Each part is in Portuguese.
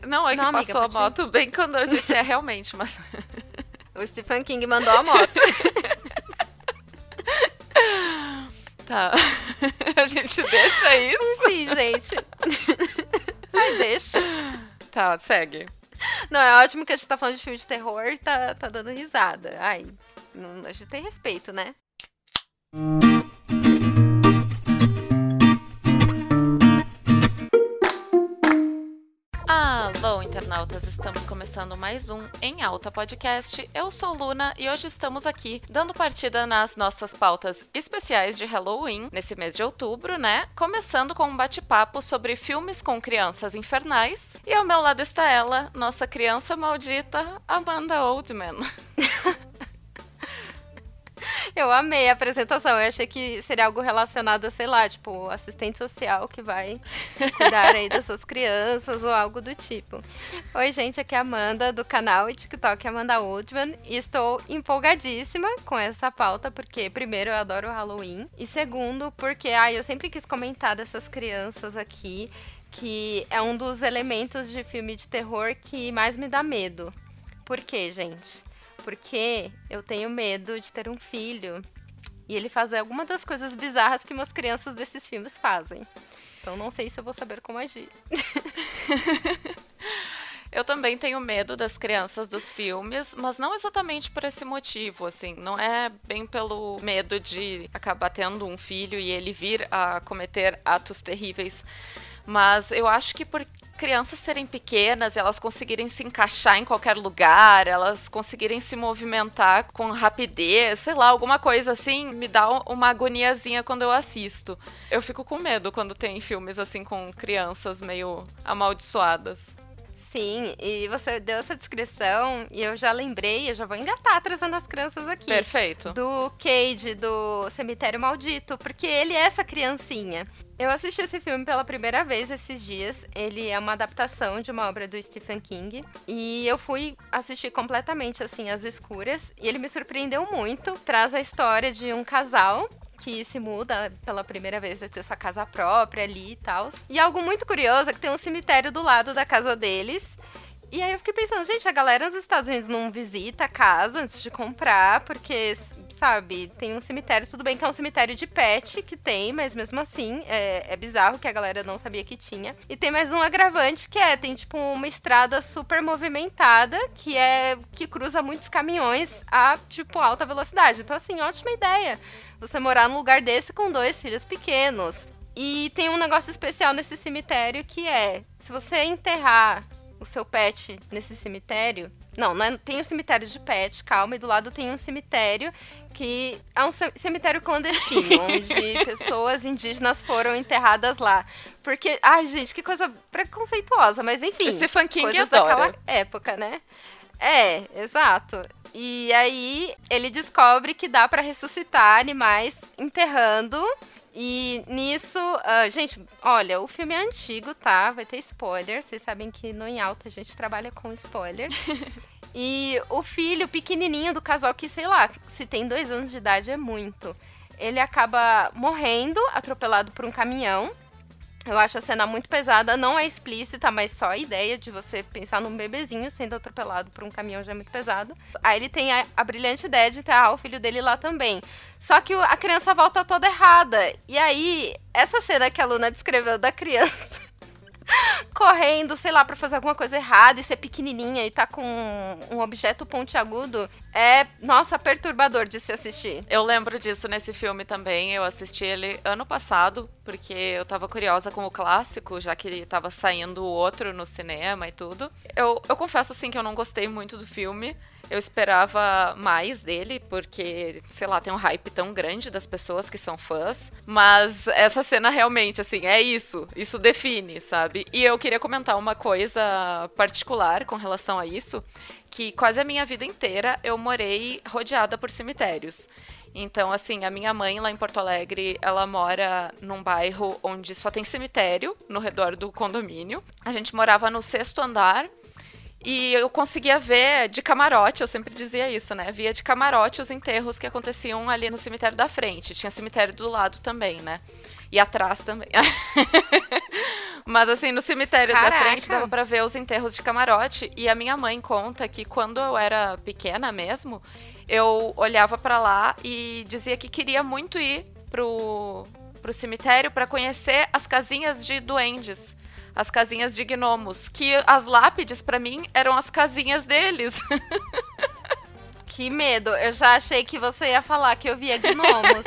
Não, é que Não, amiga, passou a pode ir. moto bem quando eu disse realmente, mas... O Stephen King mandou a moto. Tá. A gente deixa isso. Sim, gente. Ai, deixa. Tá, segue. Não, é ótimo que a gente tá falando de filme de terror e tá dando risada. Ai, a gente tem respeito, né? Alô, internautas! Estamos começando mais um Em Alta Podcast. Eu sou Luna e hoje estamos aqui dando partida nas nossas pautas especiais de Halloween, nesse mês de outubro, né? Começando com um bate-papo sobre filmes com crianças infernais. E ao meu lado está ela, nossa criança maldita, Amanda Oldman. Eu amei a apresentação. Eu achei que seria algo relacionado a, sei lá, tipo, assistente social que vai cuidar aí dessas crianças ou algo do tipo. Oi, gente, aqui é a Amanda, do canal e TikTok Amanda Oldman. E estou empolgadíssima com essa pauta, porque, primeiro, eu adoro o Halloween. E segundo, porque, eu sempre quis comentar dessas crianças aqui, que é um dos elementos de filme de terror que mais me dá medo. Por quê, gente? Porque eu tenho medo de ter um filho e ele fazer alguma das coisas bizarras que umas crianças desses filmes fazem. Então não sei se eu vou saber como agir. Eu também tenho medo das crianças dos filmes, mas não exatamente por esse motivo, assim, não é bem pelo medo de acabar tendo um filho e ele vir a cometer atos terríveis, mas eu acho que por crianças serem pequenas, elas conseguirem se encaixar em qualquer lugar, elas conseguirem se movimentar com rapidez, sei lá, alguma coisa assim, me dá uma agoniazinha quando eu assisto. Eu fico com medo quando tem filmes assim com crianças meio amaldiçoadas. Sim, e você deu essa descrição e eu já lembrei, eu já vou engatar trazendo as crianças aqui. Perfeito. Do Cage, do Cemitério Maldito, porque ele é essa criancinha. Eu assisti esse filme pela primeira vez esses dias. Ele é uma adaptação de uma obra do Stephen King. E eu fui assistir completamente, assim, às escuras. E ele me surpreendeu muito. Traz a história de um casal que se muda pela primeira vez a ter sua casa própria ali e tal. E algo muito curioso é que tem um cemitério do lado da casa deles. E aí eu fiquei pensando, gente, a galera nos Estados Unidos não visita a casa antes de comprar, porque, sabe, tem um cemitério, tudo bem que é um cemitério de pet que tem, mas mesmo assim é bizarro que a galera não sabia que tinha. E tem mais um agravante que tem tipo uma estrada super movimentada, que cruza muitos caminhões a, tipo, alta velocidade. Então, assim, ótima ideia você morar num lugar desse com 2 filhos pequenos. E tem um negócio especial nesse cemitério que se você enterrar o seu pet nesse cemitério... Não tem um cemitério de pet, calma, e do lado tem um cemitério que é um cemitério clandestino, onde pessoas indígenas foram enterradas lá. Porque, gente, que coisa preconceituosa, mas enfim, Stephen King coisas adora. daquela época, né? Exato. E aí ele descobre que dá pra ressuscitar animais enterrando. E nisso, gente, olha, o filme é antigo, tá? Vai ter spoiler. Vocês sabem que no Em Alta a gente trabalha com spoiler. E o filho pequenininho do casal, que sei lá, se tem 2 anos de idade é muito. Ele acaba morrendo, atropelado por um caminhão. Eu acho a cena muito pesada, não é explícita, mas só a ideia de você pensar num bebezinho sendo atropelado por um caminhão já é muito pesado. Aí ele tem a brilhante ideia de enterrar o filho dele lá também. Só que a criança volta toda errada. E aí, essa cena que a Luna descreveu da criança correndo, sei lá, pra fazer alguma coisa errada e ser pequenininha e tá com um objeto pontiagudo, nossa, perturbador de se assistir. Eu lembro disso nesse filme também. Eu assisti ele ano passado, porque eu tava curiosa com o clássico, já que tava saindo o outro no cinema e tudo. Eu confesso, assim, que eu não gostei muito do filme. Eu esperava mais dele, porque, sei lá, tem um hype tão grande das pessoas que são fãs. Mas essa cena realmente, assim, é isso. Isso define, sabe? E eu queria comentar uma coisa particular com relação a isso, que quase a minha vida inteira eu morei rodeada por cemitérios. Então, assim, a minha mãe lá em Porto Alegre, ela mora num bairro onde só tem cemitério no redor do condomínio. A gente morava no 6º andar. E eu conseguia ver de camarote, eu sempre dizia isso, né? Via de camarote os enterros que aconteciam ali no cemitério da frente. Tinha cemitério do lado também, né? E atrás também. Mas assim, no cemitério da frente dava pra ver os enterros de camarote. E a minha mãe conta que quando eu era pequena mesmo, eu olhava pra lá e dizia que queria muito ir pro cemitério pra conhecer as casinhas de duendes. As casinhas de gnomos. Que as lápides, pra mim, eram as casinhas deles. Que medo. Eu já achei que você ia falar que eu via gnomos.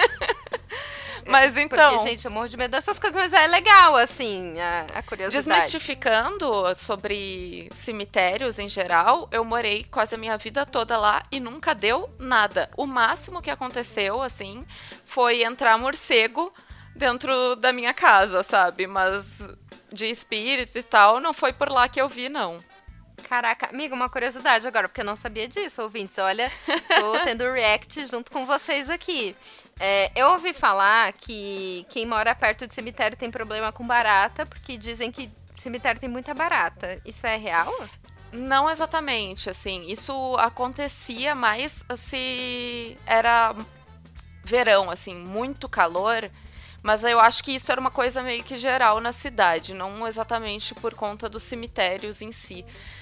Mas então... Porque, gente, eu morro de medo dessas coisas, mas é legal, assim, a curiosidade. Desmistificando sobre cemitérios em geral, eu morei quase a minha vida toda lá e nunca deu nada. O máximo que aconteceu, assim, foi entrar morcego dentro da minha casa, sabe? Mas de espírito e tal, não foi por lá que eu vi, não. Caraca, amiga, uma curiosidade agora, porque eu não sabia disso, ouvintes. Olha, tô tendo react junto com vocês aqui. Eu ouvi falar que quem mora perto de cemitério tem problema com barata, porque dizem que cemitério tem muita barata. Isso é real? Não exatamente, assim. Isso acontecia mais se era verão, assim, muito calor. Mas eu acho que isso era uma coisa meio que geral na cidade, não exatamente por conta dos cemitérios em si.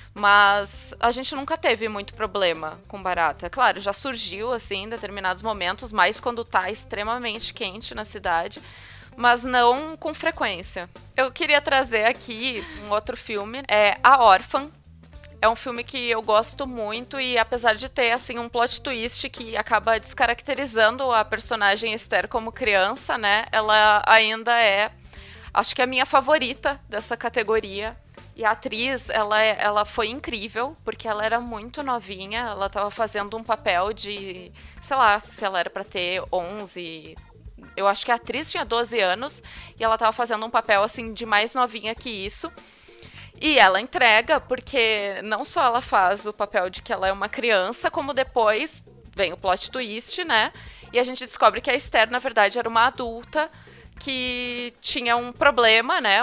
Mas a gente nunca teve muito problema com barata. Claro, já surgiu, assim, em determinados momentos, mais quando tá extremamente quente na cidade, mas não com frequência. Eu queria trazer aqui um outro filme, A Órfã. É um filme que eu gosto muito e apesar de ter, assim, um plot twist que acaba descaracterizando a personagem Esther como criança, né? Ela ainda é, acho que a minha favorita dessa categoria. E a atriz, ela foi incrível, porque ela era muito novinha, ela estava fazendo um papel de, sei lá, se ela era para ter 11, eu acho que a atriz tinha 12 anos, e ela estava fazendo um papel, assim, de mais novinha que isso. E ela entrega, porque não só ela faz o papel de que ela é uma criança, como depois vem o plot twist, né? E a gente descobre que a Esther, na verdade, era uma adulta que tinha um problema, né,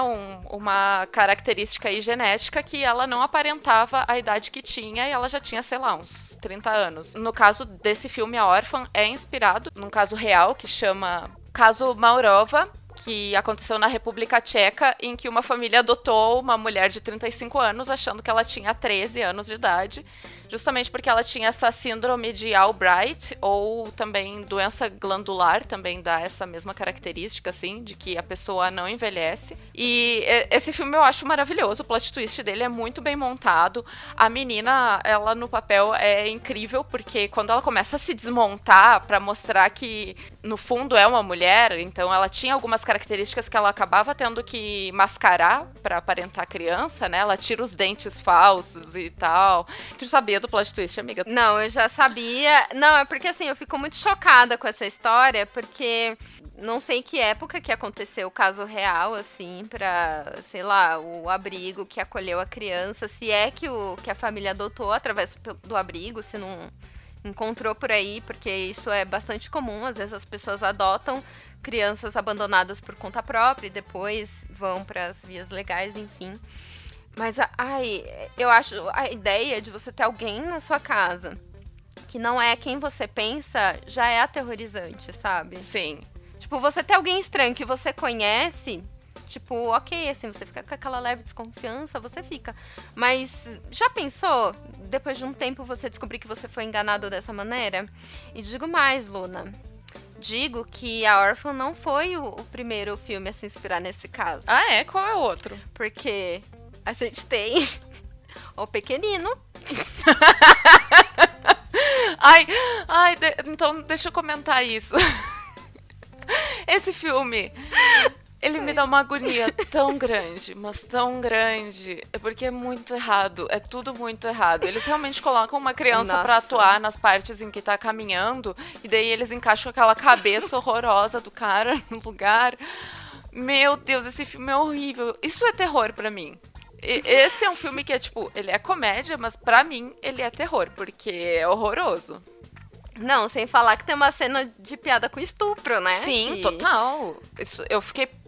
uma característica aí genética que ela não aparentava a idade que tinha e ela já tinha, sei lá, uns 30 anos. No caso desse filme, A Órfã é inspirado num caso real que chama Caso Maurova, que aconteceu na República Tcheca, em que uma família adotou uma mulher de 35 anos, achando que ela tinha 13 anos de idade, justamente porque ela tinha essa síndrome de Albright, ou também doença glandular, também dá essa mesma característica, assim, de que a pessoa não envelhece. E esse filme eu acho maravilhoso, o plot twist dele é muito bem montado. A menina, ela no papel é incrível, porque quando ela começa a se desmontar pra mostrar que, no fundo, é uma mulher, então ela tinha algumas características que ela acabava tendo que mascarar pra aparentar criança, né? Ela tira os dentes falsos e tal. Tu sabia do plot twist, amiga? Não, eu já sabia. Não, é porque assim, eu fico muito chocada com essa história, porque não sei em que época que aconteceu o caso real, assim, pra, sei lá, o abrigo que acolheu a criança, se é que a família adotou através do abrigo, se não encontrou por aí, porque isso é bastante comum, às vezes as pessoas adotam crianças abandonadas por conta própria e depois vão para as vias legais, enfim. Mas, eu acho a ideia de você ter alguém na sua casa que não é quem você pensa já é aterrorizante, sabe? Sim. Tipo, você ter alguém estranho que você conhece, tipo, ok, assim, você fica com aquela leve desconfiança, você fica. Mas já pensou, depois de um tempo, você descobrir que você foi enganado dessa maneira? E digo mais, Luna. Digo que A Órfã não foi o primeiro filme a se inspirar nesse caso. Ah, é? Qual é o outro? Porque a gente tem O Pequenino. Então deixa eu comentar isso. Esse filme, ele me dá uma agonia tão grande, mas tão grande. É porque é muito errado, é tudo muito errado. Eles realmente colocam uma criança pra atuar nas partes em que tá caminhando, e daí eles encaixam aquela cabeça horrorosa do cara no lugar. Meu Deus, esse filme é horrível. Isso é terror pra mim. Esse é um filme que é tipo, ele é comédia, mas pra mim ele é terror, porque é horroroso. Não, sem falar que tem uma cena de piada com estupro, né? Sim, total. Eu fiquei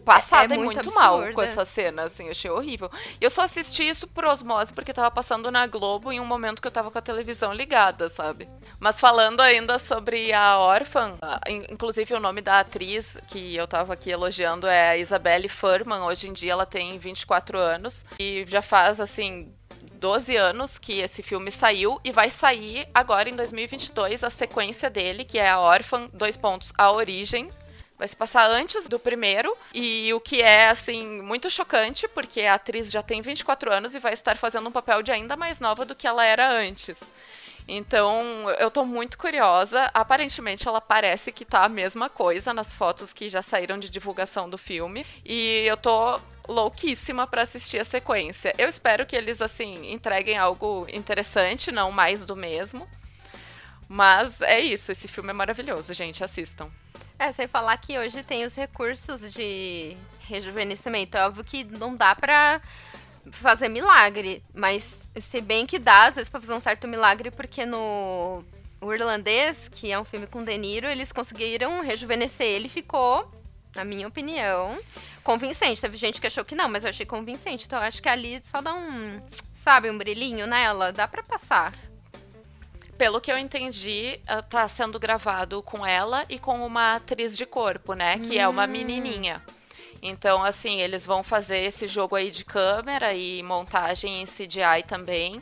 passada e muito muito mal absurda. com essa cena, assim, achei horrível. E eu só assisti isso por osmose porque tava passando na Globo em um momento que eu tava com a televisão ligada, sabe? Mas falando ainda sobre a órfã, inclusive o nome da atriz que eu tava aqui elogiando é a Isabelle Fuhrman. Hoje em dia ela tem 24 anos e já faz, assim, 12 anos que esse filme saiu e vai sair agora em 2022 a sequência dele, que é a Órfã, A Origem. Vai se passar antes do primeiro, e o que é, assim, muito chocante, porque a atriz já tem 24 anos e vai estar fazendo um papel de ainda mais nova do que ela era antes. Então, eu tô muito curiosa. Aparentemente, ela parece que tá a mesma coisa nas fotos que já saíram de divulgação do filme. E eu tô louquíssima pra assistir a sequência. Eu espero que eles, assim, entreguem algo interessante, não mais do mesmo. Mas é isso, esse filme é maravilhoso, gente, assistam. Sem falar que hoje tem os recursos de rejuvenescimento. É óbvio que não dá pra fazer milagre, mas se bem que dá, às vezes, pra fazer um certo milagre, porque no O Irlandês, que é um filme com De Niro, eles conseguiram rejuvenescer ele e ficou, na minha opinião, convincente. Teve gente que achou que não, mas eu achei convincente. Então eu acho que ali só dá um brilhinho nela, dá pra passar. Pelo que eu entendi, tá sendo gravado com ela e com uma atriz de corpo, né? Que é uma menininha. Então, assim, eles vão fazer esse jogo aí de câmera e montagem em CGI também.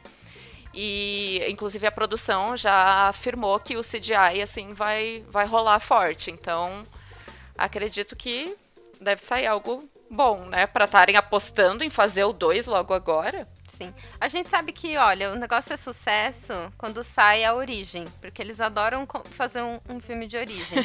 E, inclusive, a produção já afirmou que o CGI, assim, vai rolar forte. Então, acredito que deve sair algo bom, né? Pra estarem apostando em fazer o 2 logo agora. Sim. A gente sabe que, olha, o negócio é sucesso quando sai a origem, porque eles adoram fazer um filme de origem.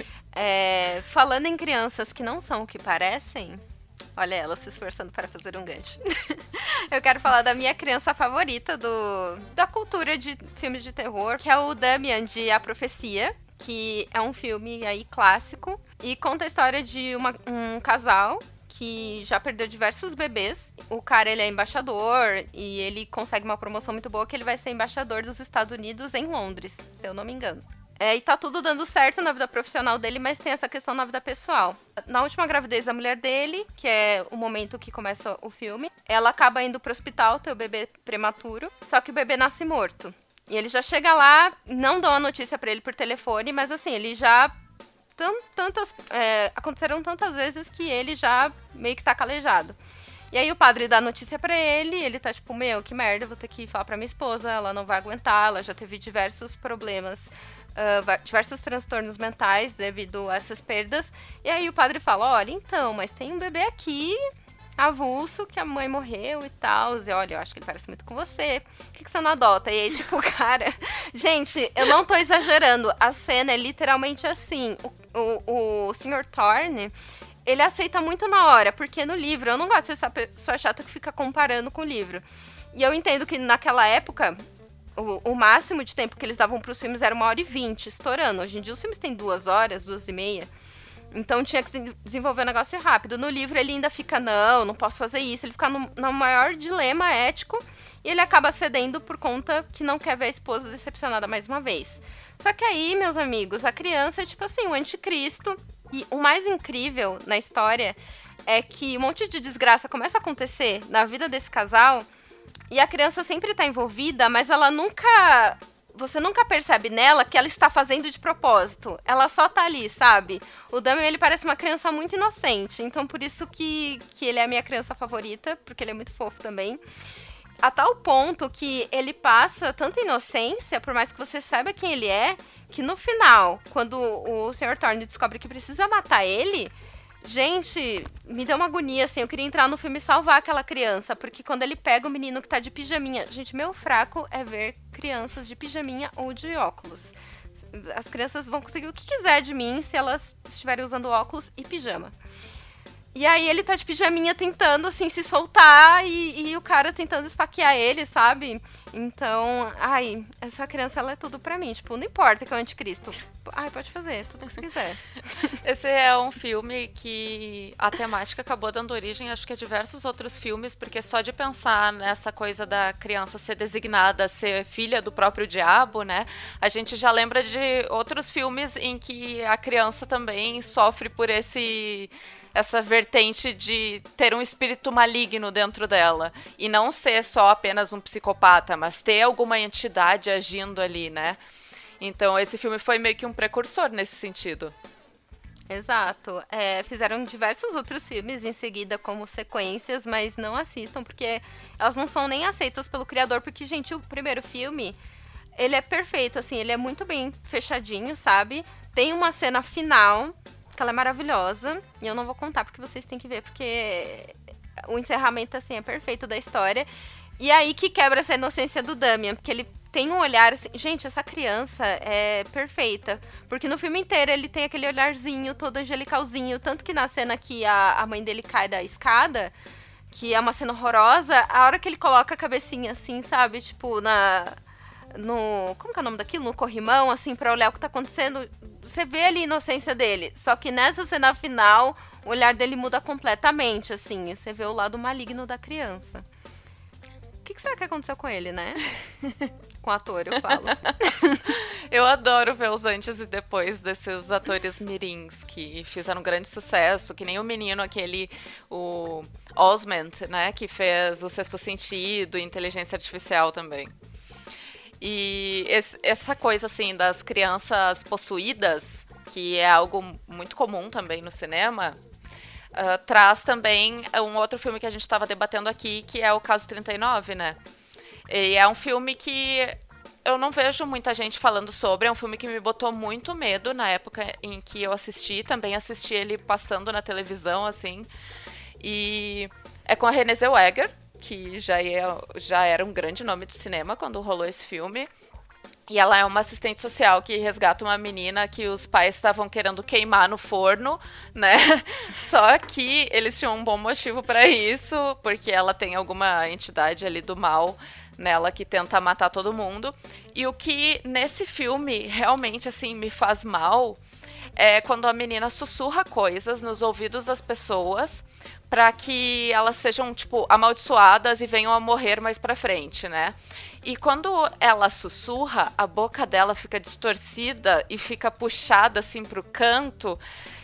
Falando em crianças que não são o que parecem, olha ela se esforçando para fazer um gancho. Eu quero falar da minha criança favorita da cultura de filmes de terror, que é o Damian de A Profecia, que é um filme aí clássico e conta a história de um casal que já perdeu diversos bebês. O cara, ele é embaixador e ele consegue uma promoção muito boa que ele vai ser embaixador dos Estados Unidos em Londres, se eu não me engano. E tá tudo dando certo na vida profissional dele, mas tem essa questão na vida pessoal. Na última gravidez da mulher dele, que é o momento que começa o filme, ela acaba indo pro hospital ter o bebê prematuro, só que o bebê nasce morto. E ele já chega lá, não dão a notícia pra ele por telefone, mas assim, ele já... aconteceram tantas vezes que ele já meio que tá calejado. E aí o padre dá a notícia pra ele tá tipo, meu, que merda, vou ter que falar pra minha esposa, ela não vai aguentar, ela já teve diversos problemas, diversos transtornos mentais devido a essas perdas. E aí o padre fala, olha, então, mas tem um bebê aqui, avulso, que a mãe morreu e tal, e olha, eu acho que ele parece muito com você, por que você não adota? E aí, tipo, cara, gente, eu não tô exagerando, a cena é literalmente assim, o Sr. Thorne, ele aceita muito na hora, porque no livro, eu não gosto dessa pessoa chata que fica comparando com o livro, e eu entendo que naquela época, o máximo de tempo que eles davam pros filmes era 1h20, estourando, hoje em dia os filmes têm 2 horas, 2h30, então tinha que desenvolver um negócio rápido. No livro ele ainda fica, não posso fazer isso. Ele fica no maior dilema ético e ele acaba cedendo por conta que não quer ver a esposa decepcionada mais uma vez. Só que aí, meus amigos, a criança é tipo assim, o anticristo. E o mais incrível na história é que um monte de desgraça começa a acontecer na vida desse casal e a criança sempre tá envolvida, mas ela nunca... Você nunca percebe nela que ela está fazendo de propósito. Ela só tá ali, sabe? O Damian, ele parece uma criança muito inocente. Então, por isso que ele é a minha criança favorita. Porque ele é muito fofo também. A tal ponto que ele passa tanta inocência, por mais que você saiba quem ele é, que no final, quando o Sr. Thorne descobre que precisa matar ele... Gente, me deu uma agonia, assim, eu queria entrar no filme e salvar aquela criança, porque quando ele pega o menino que tá de pijaminha... Gente, meu fraco é ver crianças de pijaminha ou de óculos. As crianças vão conseguir o que quiser de mim se elas estiverem usando óculos e pijama. E aí ele tá de pijaminha tentando, assim, se soltar e o cara tentando esfaquear ele, sabe? Então, ai, essa criança, ela é tudo pra mim. Tipo, não importa que é o anticristo. Ai, pode fazer, tudo que você quiser. Esse é um filme que a temática acabou dando origem, acho que a diversos outros filmes, porque só de pensar nessa coisa da criança ser designada a ser filha do próprio diabo, né? A gente já lembra de outros filmes em que a criança também sofre por essa vertente de ter um espírito maligno dentro dela. E não ser só apenas um psicopata, mas ter alguma entidade agindo ali, né? Então esse filme foi meio que um precursor nesse sentido. Exato. Fizeram diversos outros filmes em seguida como sequências, mas não assistam, porque elas não são nem aceitas pelo criador, porque, gente, o primeiro filme, ele é perfeito, assim, ele é muito bem fechadinho, sabe? Tem uma cena final, que ela é maravilhosa, e eu não vou contar porque vocês têm que ver, porque o encerramento, assim, é perfeito da história. E aí que quebra essa inocência do Damian, porque ele tem um olhar assim... Gente, essa criança é perfeita. Porque no filme inteiro ele tem aquele olharzinho todo angelicalzinho. Tanto que na cena que a mãe dele cai da escada, que é uma cena horrorosa, a hora que ele coloca a cabecinha assim, sabe? Tipo, como que é o nome daquilo? No corrimão, assim, pra olhar o que tá acontecendo. Você vê ali a inocência dele. Só que nessa cena final, o olhar dele muda completamente, assim. Você vê o lado maligno da criança. O que será que aconteceu com ele, né? Com o ator, eu falo. Eu adoro ver os antes e depois desses atores mirins que fizeram grande sucesso, que nem o menino aquele, o Osment, né, que fez O Sexto Sentido e Inteligência Artificial também. E essa coisa, assim, das crianças possuídas, que é algo muito comum também no cinema... traz também um outro filme que a gente estava debatendo aqui, que é o Caso 39, né? E é um filme que eu não vejo muita gente falando sobre, é um filme que me botou muito medo na época em que eu assisti, também assisti ele passando na televisão, assim, e é com a Renée Zellweger, que já era um grande nome do cinema quando rolou esse filme. E ela é uma assistente social que resgata uma menina que os pais estavam querendo queimar no forno, né? Só que eles tinham um bom motivo para isso, porque ela tem alguma entidade ali do mal nela que tenta matar todo mundo. E o que nesse filme realmente assim me faz mal é quando a menina sussurra coisas nos ouvidos das pessoas para que elas sejam, tipo, amaldiçoadas e venham a morrer mais pra frente, né? E quando ela sussurra, a boca dela fica distorcida e fica puxada, assim, pro canto,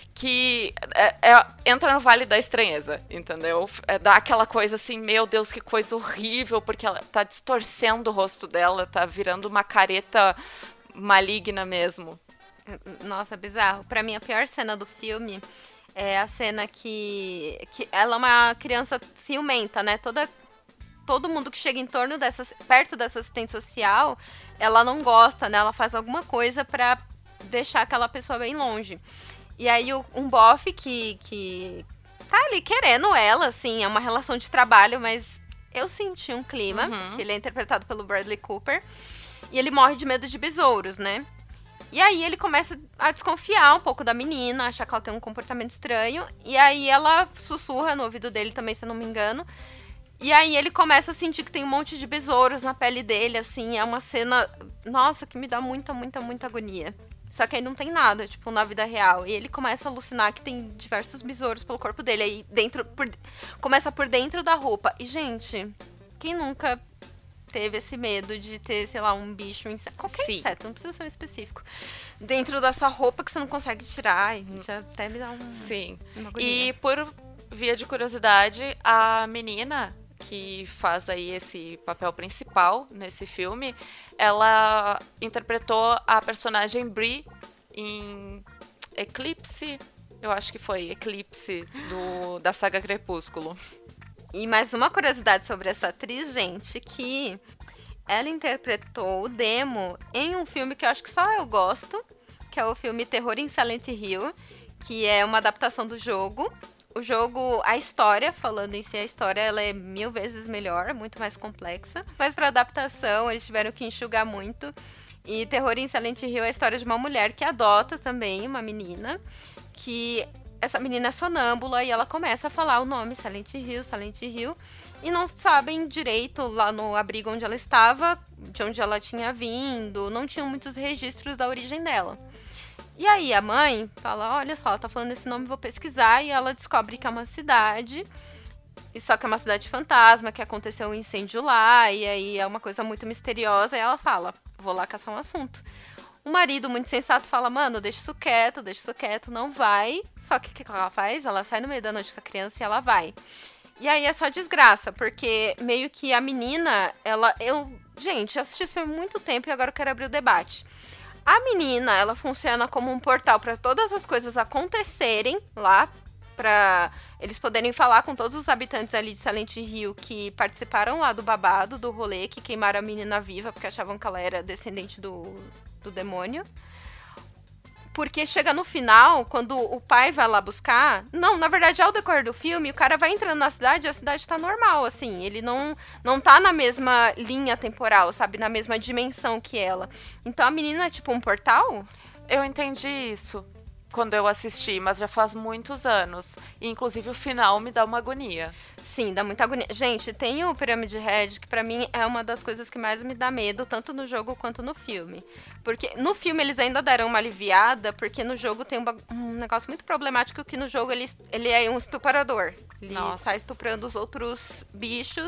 que entra no Vale da Estranheza, entendeu? Dá aquela coisa assim, meu Deus, que coisa horrível, porque ela tá distorcendo o rosto dela, tá virando uma careta maligna mesmo. Nossa, bizarro. Pra mim, a pior cena do filme... é a cena que ela é uma criança ciumenta, né? Todo mundo que chega perto dessa assistente social, ela não gosta, né? Ela faz alguma coisa pra deixar aquela pessoa bem longe. E aí um bofe que tá ali querendo ela, assim, é uma relação de trabalho, mas eu senti um clima, que ele é interpretado pelo Bradley Cooper, e ele morre de medo de besouros, né? E aí ele começa a desconfiar um pouco da menina, achar que ela tem um comportamento estranho. E aí ela sussurra no ouvido dele também, se eu não me engano. E aí ele começa a sentir que tem um monte de besouros na pele dele, assim. É uma cena, nossa, que me dá muita, muita, muita agonia. Só que aí não tem nada, tipo, na vida real. E ele começa a alucinar que tem diversos besouros pelo corpo dele. Aí começa por dentro da roupa. E, gente, quem nunca... teve esse medo de ter, sei lá, um bicho, qualquer inseto, não precisa ser um específico, dentro da sua roupa que você não consegue tirar, e já até me dá uma agonia. E por via de curiosidade, a menina que faz aí esse papel principal nesse filme, ela interpretou a personagem Bree em Eclipse, eu acho que foi Eclipse da saga Crepúsculo. E mais uma curiosidade sobre essa atriz, gente, que ela interpretou o Demo em um filme que eu acho que só eu gosto, que é o filme Terror em Silent Hill, que é uma adaptação do jogo. O jogo, a história, falando em si, a história ela é 1000 vezes melhor, muito mais complexa. Mas para adaptação, eles tiveram que enxugar muito. E Terror em Silent Hill é a história de uma mulher que adota também uma menina, que... essa menina é sonâmbula e ela começa a falar o nome Silent Hill, e não sabem direito lá no abrigo onde ela estava, de onde ela tinha vindo, não tinham muitos registros da origem dela. E aí a mãe fala, olha só, ela tá falando esse nome, vou pesquisar, e ela descobre que é uma cidade, e só que é uma cidade fantasma, que aconteceu um incêndio lá, e aí é uma coisa muito misteriosa, e ela fala, vou lá caçar um assunto. O marido, muito sensato, fala, mano, deixa isso quieto, não vai. Só que o que ela faz? Ela sai no meio da noite com a criança e ela vai. E aí é só desgraça, porque meio que a menina, gente, eu assisti esse filme há muito tempo e agora eu quero abrir o debate. A menina, ela funciona como um portal para todas as coisas acontecerem lá, pra eles poderem falar com todos os habitantes ali de Silent Hill que participaram lá do babado, do rolê, que queimaram a menina viva porque achavam que ela era descendente do demônio. Porque chega no final, quando o pai vai lá buscar... Não, na verdade, ao decorrer do filme, o cara vai entrando na cidade e a cidade tá normal, assim. Ele não tá na mesma linha temporal, sabe? Na mesma dimensão que ela. Então a menina é tipo um portal? Eu entendi isso quando eu assisti, mas já faz muitos anos. E, inclusive, o final me dá uma agonia. Sim, dá muita agonia. Gente, tem o Pyramid Head, que pra mim é uma das coisas que mais me dá medo, tanto no jogo quanto no filme. Porque no filme eles ainda deram uma aliviada, porque no jogo tem um negócio muito problemático, que no jogo ele é um estuprador. Ele sai estuprando os outros bichos.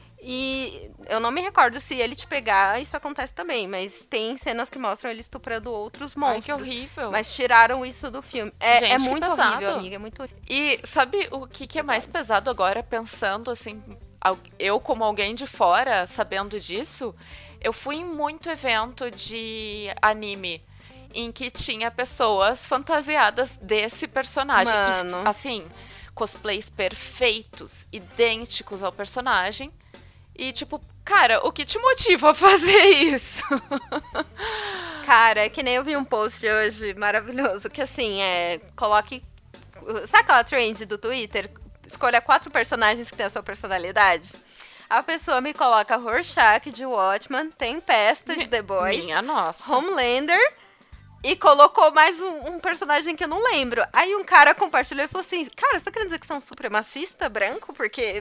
E eu não me recordo se ele te pegar, isso acontece também, mas tem cenas que mostram ele estuprando outros monstros. Ai, que horrível. Mas tiraram isso do filme. Gente, é muito horrível, amiga, é muito horrível. E sabe o que é mais pesado agora, pensando assim, eu como alguém de fora, sabendo disso, eu fui em muito evento de anime em que tinha pessoas fantasiadas desse personagem. Mano. Assim, cosplays perfeitos, idênticos ao personagem. E, tipo, cara, o que te motiva a fazer isso? Cara, que nem eu vi um post hoje maravilhoso, que assim, coloque... Sabe aquela trend do Twitter? Escolha 4 personagens que têm a sua personalidade. A pessoa me coloca Rorschach de Watchmen, Tempesta de The Boys, Minha nossa. Homelander, e colocou mais um personagem que eu não lembro. Aí um cara compartilhou e falou assim, cara, você tá querendo dizer que você é um supremacista branco? Porque...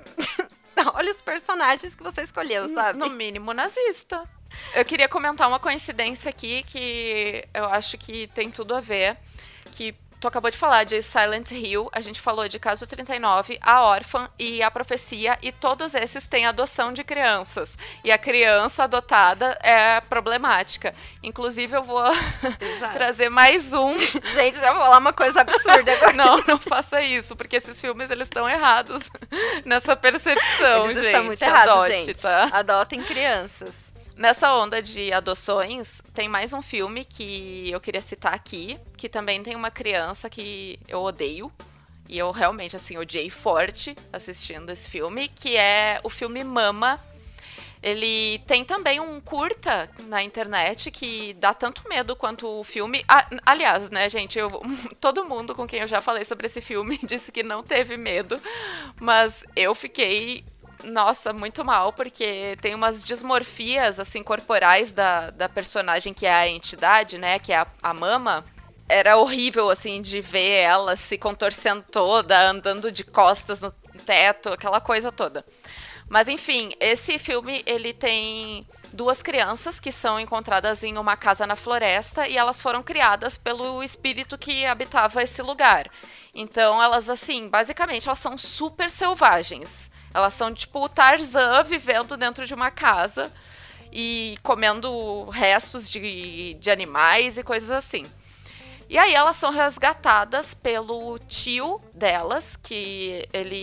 Olha os personagens que você escolheu, sabe? No mínimo nazista. Eu queria comentar uma coincidência aqui que eu acho que tem tudo a ver. Que tu acabou de falar de Silent Hill, a gente falou de Caso 39, A Órfã e A Profecia, e todos esses têm adoção de crianças. E a criança adotada é problemática. Inclusive, eu vou trazer mais um. Gente, já vou falar uma coisa absurda agora. Não faça isso, porque esses filmes, eles estão errados nessa percepção, eles gente. Estão muito errados, Adote, gente. Tá? Adotem crianças. Nessa onda de adoções, tem mais um filme que eu queria citar aqui, que também tem uma criança que eu odeio. E eu realmente, assim, odiei forte assistindo esse filme, que é o filme Mama. Ele tem também um curta na internet que dá tanto medo quanto o filme. Aliás, né, gente, todo mundo com quem eu já falei sobre esse filme disse que não teve medo, mas eu fiquei... Nossa, muito mal, porque tem umas dismorfias, assim, corporais da personagem que é a entidade, né, que é a Mama. Era horrível, assim, de ver ela se contorcendo toda, andando de costas no teto, aquela coisa toda. Mas, enfim, esse filme, ele tem 2 crianças que são encontradas em uma casa na floresta e elas foram criadas pelo espírito que habitava esse lugar. Então, elas, assim, basicamente, elas são super selvagens. Elas são tipo o Tarzan vivendo dentro de uma casa e comendo restos de animais e coisas assim. E aí elas são resgatadas pelo tio delas, que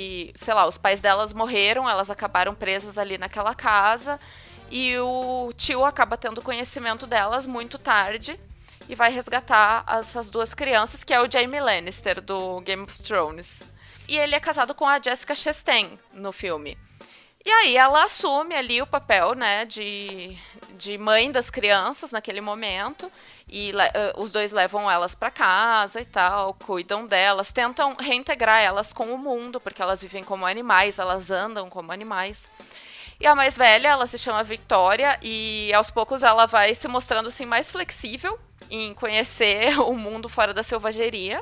os pais delas morreram, elas acabaram presas ali naquela casa. E o tio acaba tendo conhecimento delas muito tarde e vai resgatar essas 2 crianças, que é o Jaime Lannister, do Game of Thrones. E ele é casado com a Jessica Chastain no filme. E aí ela assume ali o papel, né, de mãe das crianças naquele momento. E os 2 levam elas pra casa e tal, cuidam delas, tentam reintegrar elas com o mundo, porque elas vivem como animais, elas andam como animais. E a mais velha, ela se chama Victoria, e aos poucos ela vai se mostrando assim, mais flexível em conhecer o mundo fora da selvageria.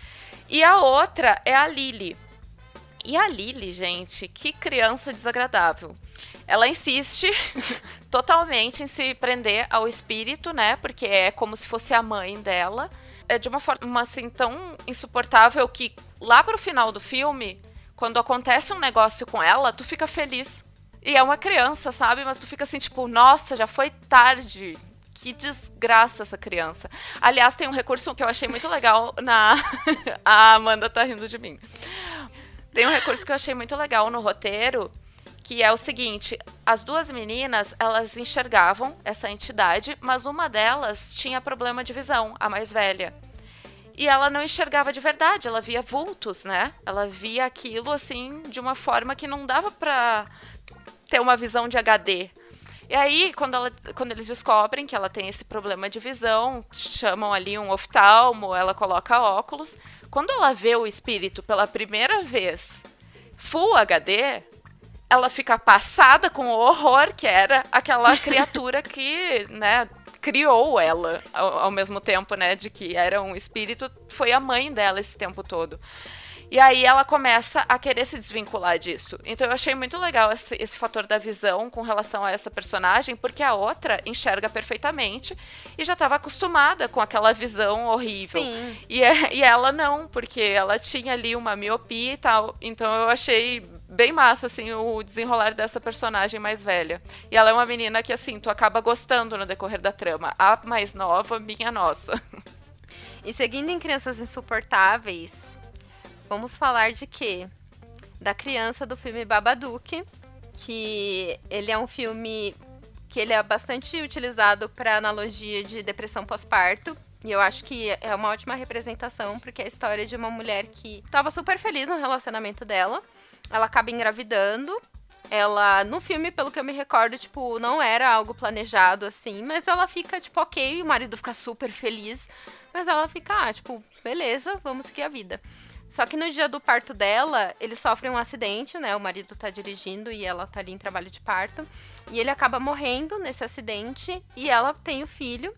E a outra é a Lily. E a Lily, gente, que criança desagradável. Ela insiste totalmente em se prender ao espírito, né? Porque é como se fosse a mãe dela. É de uma forma, assim, tão insuportável que lá pro final do filme, quando acontece um negócio com ela, tu fica feliz. E é uma criança, sabe? Mas tu fica assim, tipo, nossa, já foi tarde que desgraça essa criança. Aliás, tem um recurso que eu achei muito legal A Amanda tá rindo de mim. Tem um recurso que eu achei muito legal no roteiro, que é o seguinte: as duas meninas, elas enxergavam essa entidade, mas uma delas tinha problema de visão, a mais velha. E ela não enxergava de verdade, ela via vultos, né? Ela via aquilo, assim, de uma forma que não dava pra ter uma visão de HD. E aí, quando eles descobrem que ela tem esse problema de visão, chamam ali um oftalmo, ela coloca óculos. Quando ela vê o espírito pela primeira vez, Full HD, ela fica passada com o horror que era aquela criatura que, né, criou ela ao mesmo tempo, né, de que era um espírito, foi a mãe dela esse tempo todo. E aí ela começa a querer se desvincular disso. Então eu achei muito legal esse fator da visão com relação a essa personagem, porque a outra enxerga perfeitamente e já estava acostumada com aquela visão horrível. Sim. E ela não, porque ela tinha ali uma miopia e tal. Então eu achei bem massa, assim, o desenrolar dessa personagem mais velha. E ela é uma menina que, assim, tu acaba gostando no decorrer da trama. A mais nova, minha nossa. E seguindo em Crianças Insuportáveis, vamos falar de quê? Da criança do filme Babadook, que ele é um filme que ele é bastante utilizado para analogia de depressão pós-parto. E eu acho que é uma ótima representação, porque é a história de uma mulher que estava super feliz no relacionamento dela. Ela acaba engravidando. Ela, no filme, pelo que eu me recordo, tipo, não era algo planejado, assim. Mas ela fica, tipo, ok, o marido fica super feliz. Mas ela fica, tipo, beleza, vamos seguir a vida. Só que no dia do parto dela, ele sofre um acidente, né? O marido tá dirigindo e ela tá ali em trabalho de parto. E ele acaba morrendo nesse acidente e ela tem o filho.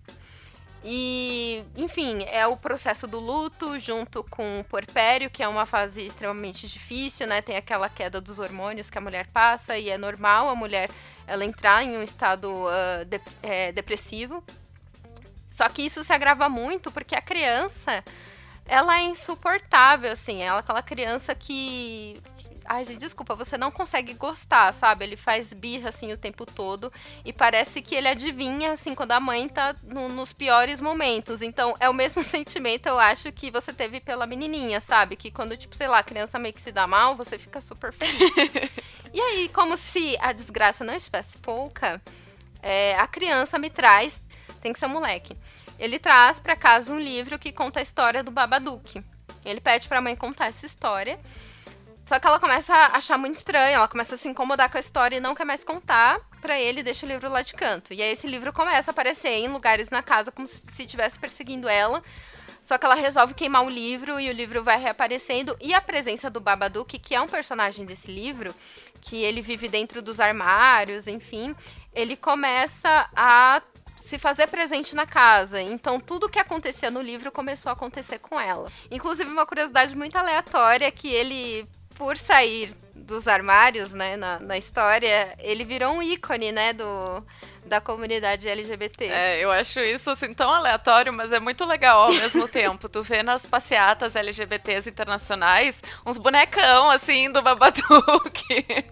E, enfim, é o processo do luto junto com o puerpério, que é uma fase extremamente difícil, né? Tem aquela queda dos hormônios que a mulher passa e é normal a mulher ela entrar em um estado depressivo. Só que isso se agrava muito porque a criança, ela é insuportável, assim. Ela é aquela criança que... Ai, gente, desculpa, você não consegue gostar, sabe? Ele faz birra, assim, o tempo todo. E parece que ele adivinha, assim, quando a mãe tá nos piores momentos. Então, é o mesmo sentimento, eu acho, que você teve pela menininha, sabe? Que quando, tipo, sei lá, a criança meio que se dá mal, você fica super feliz. E aí, como se a desgraça não estivesse pouca, a criança me traz... Tem que ser um moleque. Ele traz pra casa um livro que conta a história do Babadook. Ele pede pra mãe contar essa história. Só que ela começa a achar muito estranho, ela começa a se incomodar com a história e não quer mais contar pra ele, deixa o livro lá de canto. E aí esse livro começa a aparecer em lugares na casa como se estivesse perseguindo ela. Só que ela resolve queimar o livro e o livro vai reaparecendo. E a presença do Babadook, que é um personagem desse livro, que ele vive dentro dos armários, enfim, ele começa a se fazer presente na casa. Então, tudo que acontecia no livro começou a acontecer com ela. Inclusive, uma curiosidade muito aleatória é que ele, por sair dos armários, né, na história, ele virou um ícone, né, da comunidade LGBT. Eu acho isso, assim, tão aleatório, mas é muito legal ao mesmo tempo. Tu vê nas passeatas LGBTs internacionais uns bonecão, assim, do Babadook.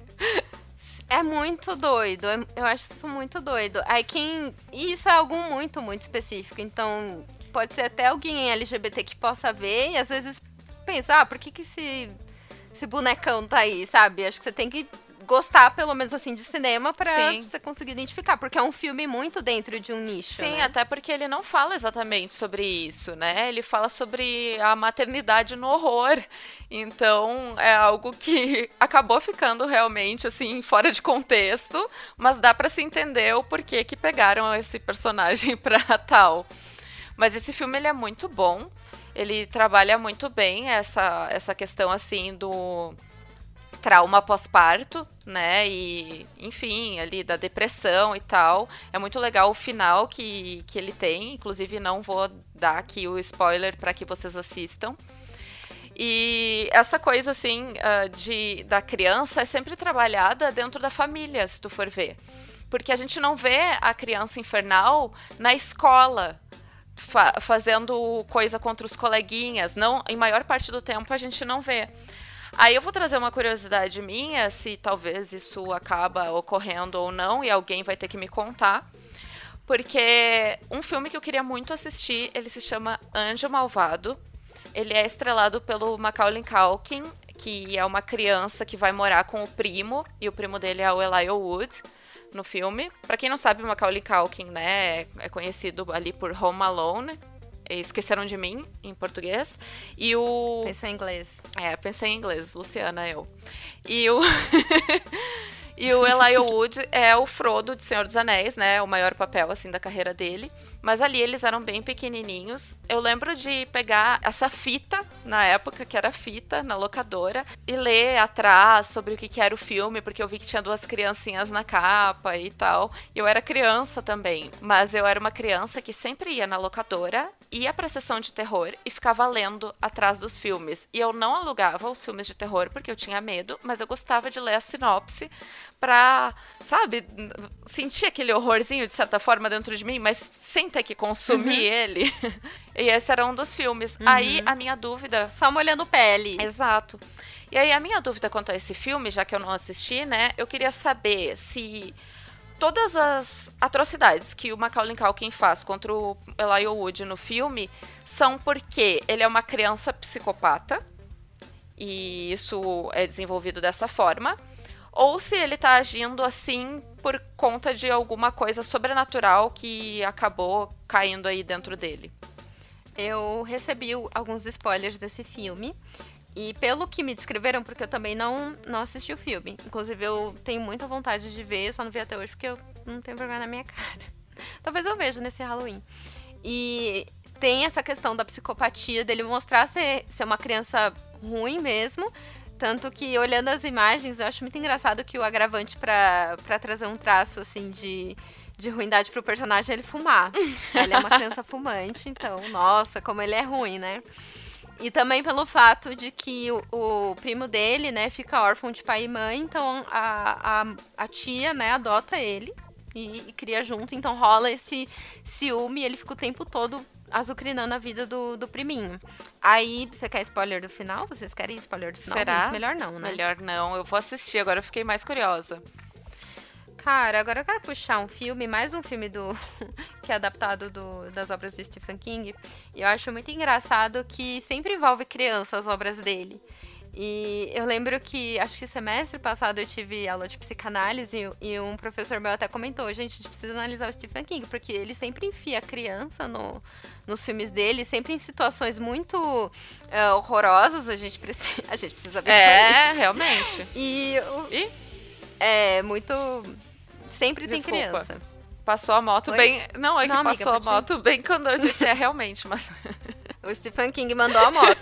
É muito doido, eu acho isso muito doido. Aí e isso é algo muito, muito específico, então pode ser até alguém LGBT que possa ver e às vezes pensar, por que esse bonecão tá aí, sabe? Acho que você tem que gostar, pelo menos assim, de cinema pra você conseguir identificar, porque é um filme muito dentro de um nicho, Sim, né? até porque ele não fala exatamente sobre isso, né? Ele fala sobre a maternidade no horror. Então, é algo que acabou ficando realmente, assim, fora de contexto, mas dá pra se entender o porquê que pegaram esse personagem pra tal. Mas esse filme, ele é muito bom. Ele trabalha muito bem essa questão, assim, do trauma pós-parto, né, e enfim, ali da depressão e tal. É muito legal o final que ele tem, inclusive não vou dar aqui o spoiler para que vocês assistam. E essa coisa, assim, da criança é sempre trabalhada dentro da família, se tu for ver. Porque a gente não vê a criança infernal na escola, fazendo coisa contra os coleguinhas. Não, em maior parte do tempo a gente não vê. Aí eu vou trazer uma curiosidade minha, se talvez isso acaba ocorrendo ou não, e alguém vai ter que me contar. porque um filme que eu queria muito assistir, ele se chama Anjo Malvado. Ele é estrelado pelo Macaulay Culkin, que é uma criança que vai morar com o primo, e o primo dele é o Elijah Wood no filme. Pra quem não sabe, o Macaulay Culkin, né, é conhecido ali por Home Alone, Esqueceram de Mim, em português. E o... Pensei em inglês. Pensei em inglês, Luciana, eu. E o... E o Elijah Wood é o Frodo de Senhor dos Anéis, né? O maior papel, assim, da carreira dele. Mas ali eles eram bem pequenininhos. Eu lembro de pegar essa fita, na época, que era fita, na locadora, e ler atrás sobre o que era o filme, porque eu vi que tinha 2 criancinhas na capa e tal. Eu era criança também, mas eu era uma criança que sempre ia na locadora, ia pra sessão de terror e ficava lendo atrás dos filmes. E eu não alugava os filmes de terror porque eu tinha medo, mas eu gostava de ler a sinopse pra, sabe, sentir aquele horrorzinho de certa forma dentro de mim, mas sem ter que consumir ele. E esse era um dos filmes. Aí a minha dúvida... Só molhando pele. Exato. E aí a minha dúvida quanto a esse filme, já que eu não assisti, né, eu queria saber se todas as atrocidades que o Macaulay Culkin faz contra o Elijah Wood no filme são porque ele é uma criança psicopata, e isso é desenvolvido dessa forma, ou se ele tá agindo assim por conta de alguma coisa sobrenatural que acabou caindo aí dentro dele. Eu recebi alguns spoilers desse filme. E pelo que me descreveram, porque eu também não assisti o filme. Inclusive, eu tenho muita vontade de ver, só não vi até hoje porque eu não tenho vergonha na minha cara. Talvez eu veja nesse Halloween. E tem essa questão da psicopatia, dele mostrar ser uma criança ruim mesmo. Tanto que, olhando as imagens, eu acho muito engraçado que o agravante pra trazer um traço, assim, de ruindade pro personagem é ele fumar. Ele é uma criança fumante, então, nossa, como ele é ruim, né? E também pelo fato de que o primo dele, né, fica órfão de pai e mãe, então a tia, né, adota ele e cria junto, então rola esse ciúme e ele fica o tempo todo azucrinando a vida do priminho. Aí, você quer spoiler do final? Vocês querem spoiler do final? Será? Mas melhor não, né? Melhor não, eu vou assistir, agora eu fiquei mais curiosa. Cara, agora eu quero puxar um filme, mais um filme que é adaptado das obras do Stephen King. E eu acho muito engraçado que sempre envolve criança as obras dele. E eu lembro que, acho que semestre passado eu tive aula de psicanálise e um professor meu até comentou, gente, a gente precisa analisar o Stephen King, porque ele sempre enfia a criança nos filmes dele, sempre em situações muito horrorosas, a gente precisa ver isso aí. Realmente. E é muito... Sempre tem criança. Passou a moto bem... Não, que amiga, passou a moto bem quando eu disse realmente, mas... O Stephen King mandou a moto.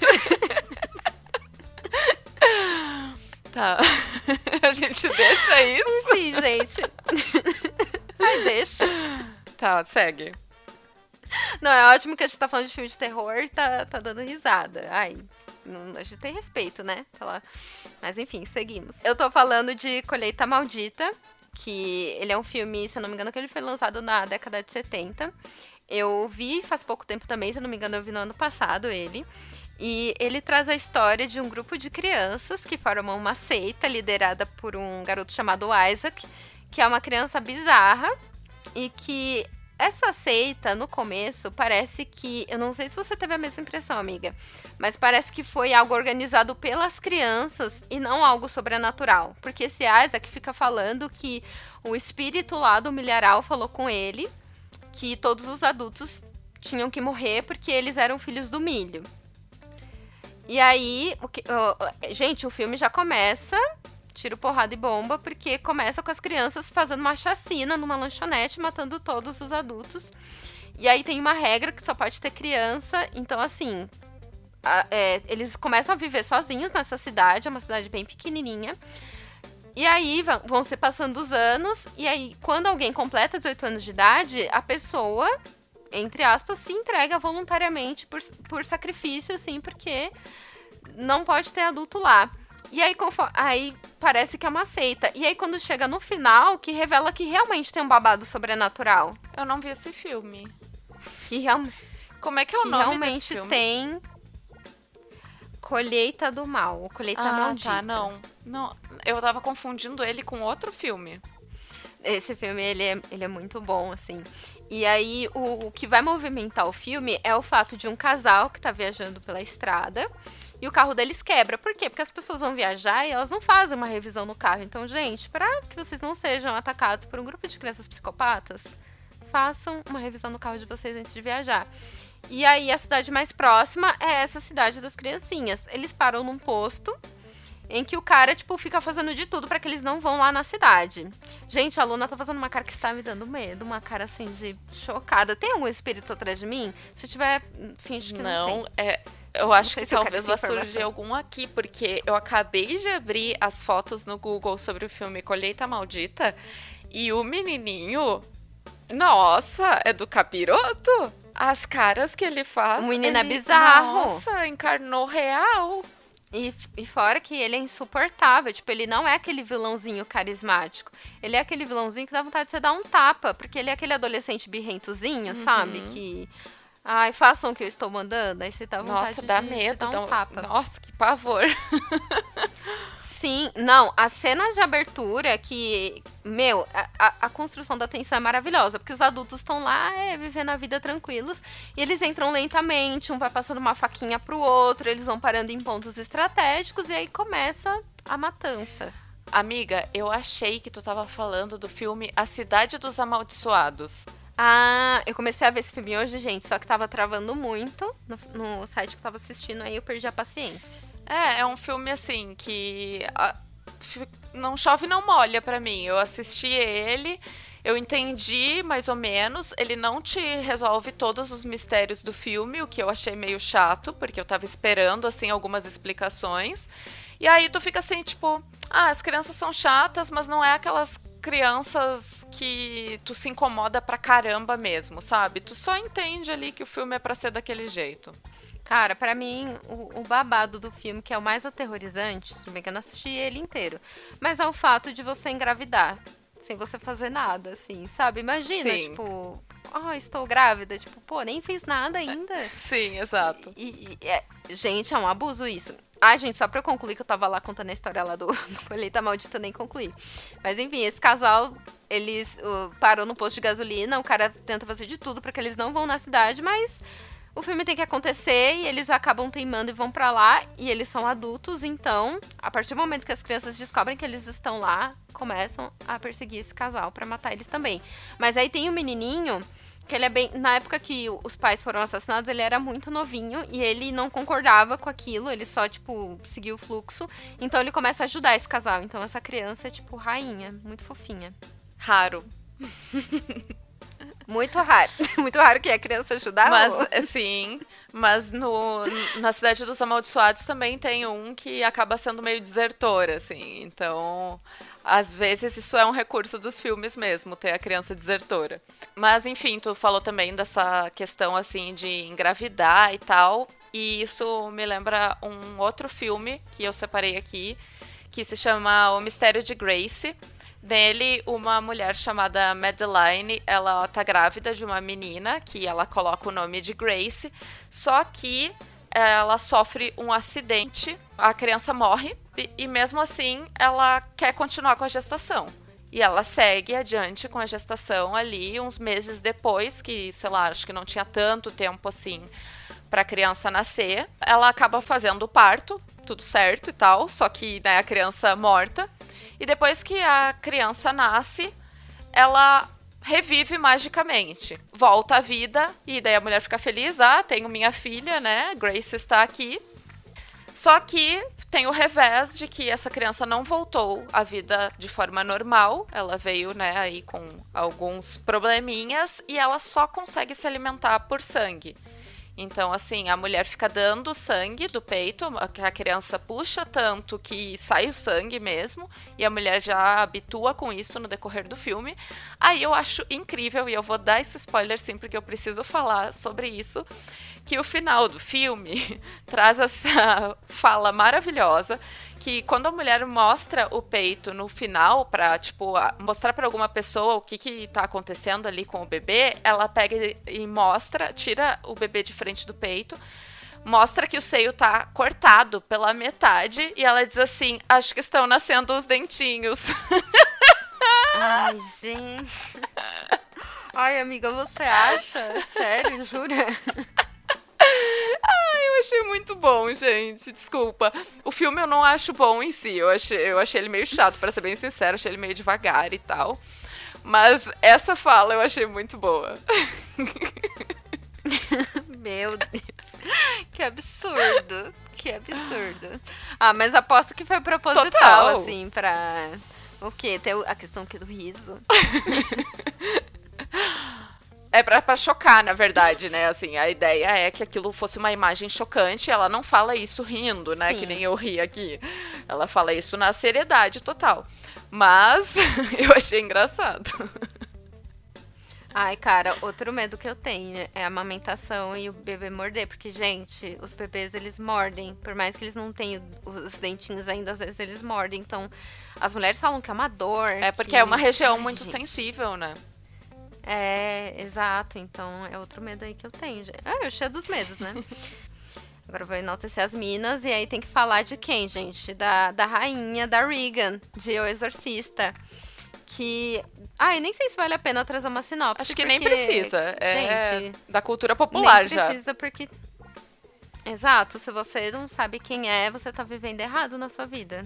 Tá. A gente deixa isso? Sim, gente. Ai, deixa. Tá, segue. Não, é ótimo que a gente tá falando de filme de terror e tá dando risada. Ai, a gente tem respeito, né? Tá lá. Mas enfim, seguimos. Eu tô falando de Colheita Maldita, que ele é um filme, se eu não me engano, que ele foi lançado na década de 70. Eu vi faz pouco tempo também, se eu não me engano, eu vi no ano passado ele. E ele traz a história de um grupo de crianças que formam uma seita liderada por um garoto chamado Isaac, que é uma criança bizarra e que essa seita, no começo, parece que... Eu não sei se você teve a mesma impressão, amiga, mas parece que foi algo organizado pelas crianças e não algo sobrenatural. Porque esse Isaac fica falando que o espírito lá do milharal falou com ele que todos os adultos tinham que morrer porque eles eram filhos do milho. E aí, gente, o filme já começa, tiro, porrada e bomba, porque começa com as crianças fazendo uma chacina numa lanchonete, matando todos os adultos. E aí tem uma regra que só pode ter criança, então assim, eles começam a viver sozinhos nessa cidade, é uma cidade bem pequenininha. E aí vão se passando os anos, e aí quando alguém completa 18 anos de idade, a pessoa... entre aspas, se entrega voluntariamente por sacrifício, assim, porque não pode ter adulto lá. E aí, aí parece que é uma seita. E aí, quando chega no final, que revela que realmente tem um babado sobrenatural. Eu não vi esse filme. Como é que é o nome desse filme? Realmente tem Colheita do Mal, ou Colheita Maldita. Tá, não. Eu tava confundindo ele com outro filme. Esse filme, ele é muito bom, assim. E aí, o que vai movimentar o filme é o fato de um casal que tá viajando pela estrada e o carro deles quebra. Por quê? Porque as pessoas vão viajar e elas não fazem uma revisão no carro. Então, gente, para que vocês não sejam atacados por um grupo de crianças psicopatas, façam uma revisão no carro de vocês antes de viajar. E aí, a cidade mais próxima é essa cidade das criancinhas. Eles param num posto em que o cara, tipo, fica fazendo de tudo pra que eles não vão lá na cidade. Gente, a Luna tá fazendo uma cara que está me dando medo, uma cara, assim, de chocada. Tem algum espírito atrás de mim? Se tiver, finge que não tem. Eu acho que talvez vá surgir algum aqui, porque eu acabei de abrir as fotos no Google sobre o filme Colheita Maldita e o menininho, nossa, é do capiroto. As caras que ele faz. O menino é bizarro. Nossa, encarnou real. E fora que ele é insuportável, tipo, ele não é aquele vilãozinho carismático. Ele é aquele vilãozinho que dá vontade de você dar um tapa, porque ele é aquele adolescente birrentozinho, sabe? Que, ai, façam o que eu estou mandando, aí você dá vontade dá de medo, dar um tapa. Nossa, que pavor. Sim, não, a cena de abertura que, meu, a construção da tensão é maravilhosa, porque os adultos estão lá vivendo a vida tranquilos, e eles entram lentamente, um vai passando uma faquinha pro outro, eles vão parando em pontos estratégicos, e aí começa a matança. Amiga, eu achei que tu tava falando do filme A Cidade dos Amaldiçoados. Ah, eu comecei a ver esse filme hoje, gente, só que tava travando muito no site que eu tava assistindo, aí eu perdi a paciência. É um filme assim que não chove não molha pra mim. Eu assisti ele, eu entendi mais ou menos. Ele não te resolve todos os mistérios do filme, o que eu achei meio chato, porque eu tava esperando assim algumas explicações. E aí tu fica assim, tipo, as crianças são chatas, mas não é aquelas crianças que tu se incomoda pra caramba mesmo, sabe? Tu só entende ali que o filme é pra ser daquele jeito. Cara, pra mim, o babado do filme, que é o mais aterrorizante, tudo bem que eu não assisti ele inteiro, mas é o fato de você engravidar, sem você fazer nada, assim, sabe? Imagina, Sim. tipo, estou grávida, tipo, pô, nem fiz nada ainda. Sim, exato. Gente, é um abuso isso. Ah, gente, só pra eu concluir, que eu tava lá contando a história lá do Colheita Maldita, eu nem concluí. Mas enfim, esse casal, eles param no posto de gasolina, o cara tenta fazer de tudo pra que eles não vão na cidade, mas o filme tem que acontecer e eles acabam teimando e vão pra lá, e eles são adultos, então, a partir do momento que as crianças descobrem que eles estão lá, começam a perseguir esse casal pra matar eles também. Mas aí tem um menininho, que ele é bem... Na época que os pais foram assassinados, ele era muito novinho, e ele não concordava com aquilo, ele só, tipo, seguiu o fluxo, então ele começa a ajudar esse casal. Então essa criança é, tipo, rainha, muito fofinha. Raro. Muito raro. Muito raro que a criança ajudar. Mas, assim, mas na Cidade dos Amaldiçoados também tem um que acaba sendo meio desertor, assim. Então, às vezes isso é um recurso dos filmes mesmo, ter a criança desertora. Mas, enfim, tu falou também dessa questão, assim, de engravidar e tal. E isso me lembra um outro filme que eu separei aqui, que se chama O Mistério de Grace. Nele, uma mulher chamada Madeline, ela tá grávida de uma menina, que ela coloca o nome de Grace, só que ela sofre um acidente, a criança morre, e mesmo assim ela quer continuar com a gestação. E ela segue adiante com a gestação ali, uns meses depois, que, sei lá, acho que não tinha tanto tempo assim pra criança nascer. Ela acaba fazendo o parto, tudo certo e tal, só que, né, a criança morta. E depois que a criança nasce, ela revive magicamente. Volta à vida, e daí a mulher fica feliz. Tenho minha filha, né? Grace está aqui. Só que tem o revés de que essa criança não voltou à vida de forma normal. Ela veio, né, aí com alguns probleminhas, e ela só consegue se alimentar por sangue. Então, assim, a mulher fica dando sangue do peito, a criança puxa tanto que sai o sangue mesmo, e a mulher já habitua com isso no decorrer do filme. Aí eu acho incrível, e eu vou dar esse spoiler sim, porque eu preciso falar sobre isso, que o final do filme traz essa fala maravilhosa, que quando a mulher mostra o peito no final pra, tipo, mostrar pra alguma pessoa o que tá acontecendo ali com o bebê, ela pega e mostra, tira o bebê de frente do peito, mostra que o seio tá cortado pela metade, e ela diz assim, acho que estão nascendo os dentinhos. Ai, gente. Ai, amiga, você acha? Sério, jura? Eu achei muito bom, gente. Desculpa. O filme eu não acho bom em si. Eu achei ele meio chato, pra ser bem sincero. Achei ele meio devagar e tal. Mas essa fala eu achei muito boa. Meu Deus. Que absurdo. Que absurdo. Ah, mas aposto que foi proposital, Total. assim, pra... O quê? Tem a questão aqui do riso. É pra chocar, na verdade, né? Assim, a ideia é que aquilo fosse uma imagem chocante. Ela não fala isso rindo, né? Sim. Que nem eu ri aqui. Ela fala isso na seriedade total. Mas eu achei engraçado. Ai, cara, outro medo que eu tenho é a amamentação e o bebê morder. Porque, gente, os bebês, eles mordem. Por mais que eles não tenham os dentinhos ainda, às vezes eles mordem. Então, as mulheres falam que é uma dor. É porque que... é uma região Ai, muito gente. sensível, né? É, exato. Então, é outro medo aí que eu tenho. Ah, eu cheio dos medos, né? Agora eu vou enaltecer as minas. E aí tem que falar de quem, gente? Da rainha, da Regan, de O Exorcista. Que... Ai, nem sei se vale a pena trazer uma sinopse. Acho que nem porque, precisa. É gente, da cultura popular nem já. precisa porque... Exato, se você não sabe quem é, você tá vivendo errado na sua vida.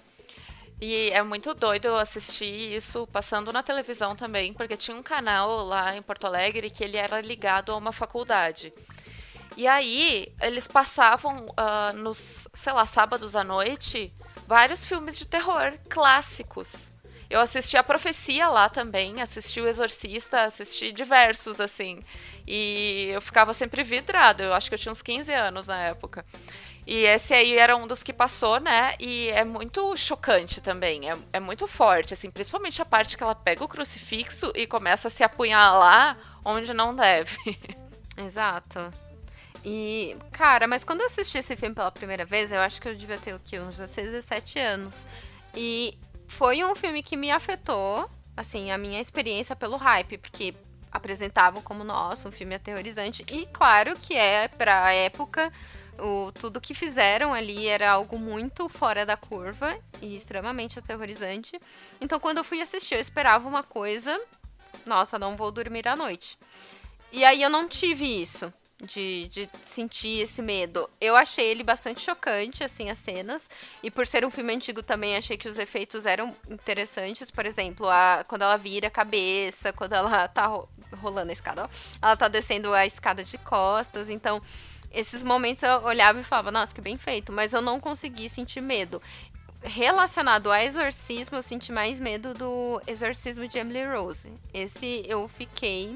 E é muito doido eu assistir isso passando na televisão também, porque tinha um canal lá em Porto Alegre que ele era ligado a uma faculdade. E aí, eles passavam nos, sei lá, sábados à noite, vários filmes de terror clássicos. Eu assisti A Profecia lá também, assisti O Exorcista, assisti diversos, assim. E eu ficava sempre vidrada, eu acho que eu tinha uns 15 anos na época. E esse aí era um dos que passou, né? E é muito chocante também, é muito forte, assim, principalmente a parte que ela pega o crucifixo e começa a se apunhalar onde não deve. Exato. E, cara, mas quando eu assisti esse filme pela primeira vez, eu acho que eu devia ter o quê? Uns 16, 17 anos. E foi um filme que me afetou, assim, a minha experiência pelo hype, porque apresentavam como, nossa, um filme aterrorizante. E claro que pra época, tudo que fizeram ali era algo muito fora da curva e extremamente aterrorizante. Então, quando eu fui assistir, eu esperava uma coisa, nossa, não vou dormir à noite. E aí eu não tive isso. De sentir esse medo. Eu achei ele bastante chocante, assim, as cenas. E por ser um filme antigo também, achei que os efeitos eram interessantes. Por exemplo, quando ela vira a cabeça, quando ela tá rolando a escada, ó, ela tá descendo a escada de costas. Então, esses momentos eu olhava e falava, nossa, que bem feito. Mas eu não consegui sentir medo. Relacionado a exorcismo, eu senti mais medo do Exorcismo de Emily Rose. Esse eu fiquei,